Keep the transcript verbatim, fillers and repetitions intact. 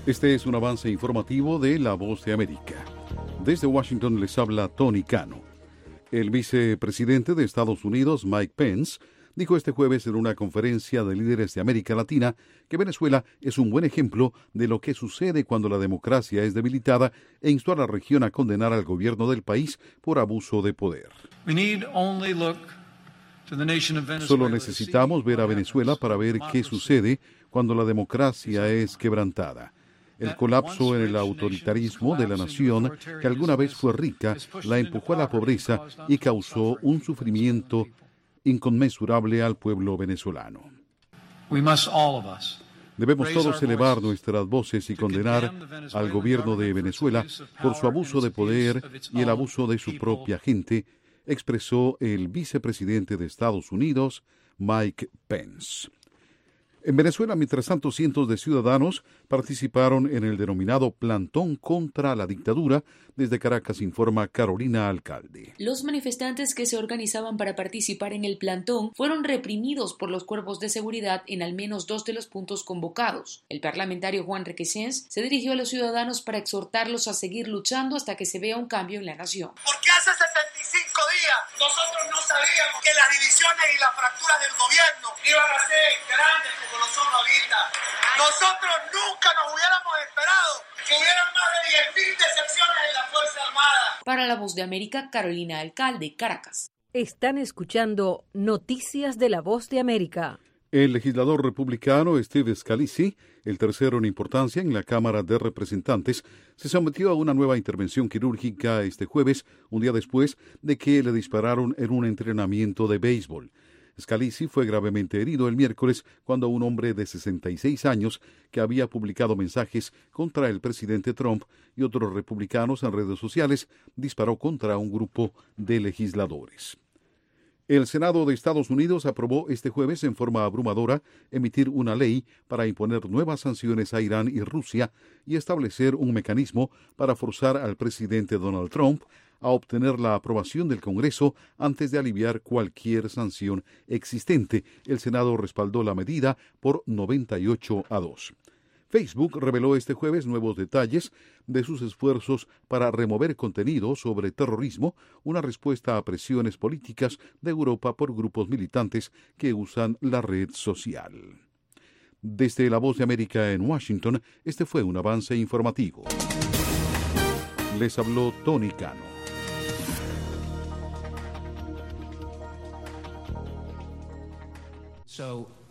Este es un avance informativo de La Voz de América. Desde Washington les habla Tony Cano. El vicepresidente de Estados Unidos, Mike Pence, dijo este jueves en una conferencia de líderes de América Latina que Venezuela es un buen ejemplo de lo que sucede cuando la democracia es debilitada e instó a la región a condenar al gobierno del país por abuso de poder. Solo necesitamos ver a Venezuela para ver qué sucede cuando la democracia es quebrantada. El colapso en el autoritarismo de la nación, que alguna vez fue rica, la empujó a la pobreza y causó un sufrimiento inconmensurable al pueblo venezolano. Debemos todos elevar nuestras voces y condenar al gobierno de Venezuela por su abuso de poder y el abuso de su propia gente, expresó el vicepresidente de Estados Unidos, Mike Pence. En Venezuela, mientras tanto, cientos de ciudadanos participaron en el denominado plantón contra la dictadura. Desde Caracas informa Carolina Alcalde. Los manifestantes que se organizaban para participar en el plantón fueron reprimidos por los cuerpos de seguridad en al menos dos de los puntos convocados. El parlamentario Juan Requesens se dirigió a los ciudadanos para exhortarlos a seguir luchando hasta que se vea un cambio en la nación. Porque hace setenta y cinco días nosotros no sabíamos que las divisiones y las fracturas del gobierno iban a ser grandes como lo son ahorita. Nosotros nunca nos hubiéramos esperado que hubieran más de diez mil decepciones en la Fuerza Armada. Para La Voz de América, Carolina Alcalde, Caracas. Están escuchando Noticias de La Voz de América. El legislador republicano Steve Scalise, el tercero en importancia en la Cámara de Representantes, se sometió a una nueva intervención quirúrgica este jueves, un día después de que le dispararon en un entrenamiento de béisbol. Scalise fue gravemente herido el miércoles cuando un hombre de sesenta y seis años que había publicado mensajes contra el presidente Trump y otros republicanos en redes sociales disparó contra un grupo de legisladores. El Senado de Estados Unidos aprobó este jueves en forma abrumadora emitir una ley para imponer nuevas sanciones a Irán y Rusia y establecer un mecanismo para forzar al presidente Donald Trump a obtener la aprobación del Congreso antes de aliviar cualquier sanción existente. El Senado respaldó la medida por noventa y ocho a dos. Facebook reveló este jueves nuevos detalles de sus esfuerzos para remover contenido sobre terrorismo, una respuesta a presiones políticas de Europa por grupos militantes que usan la red social. Desde La Voz de América en Washington, este fue un avance informativo. Les habló Tony Cano. So